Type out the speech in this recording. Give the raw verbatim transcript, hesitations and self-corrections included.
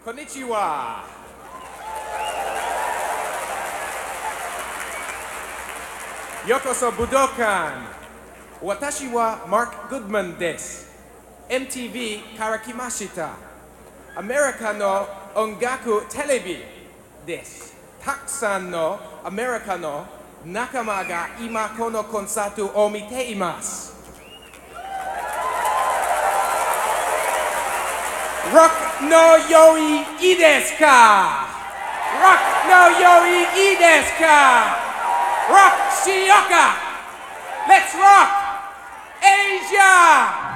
こんにちは。ようこそ武道館。私はマーク・グッドマンです。エムティーブイ から来ました。アメリカの音楽テレビです。たくさんのアメリカの仲間が今このコンサートを見ています。ロックの用意いいですか？ロックの用意いいですか？ロックしようか？ Let's rock Asia!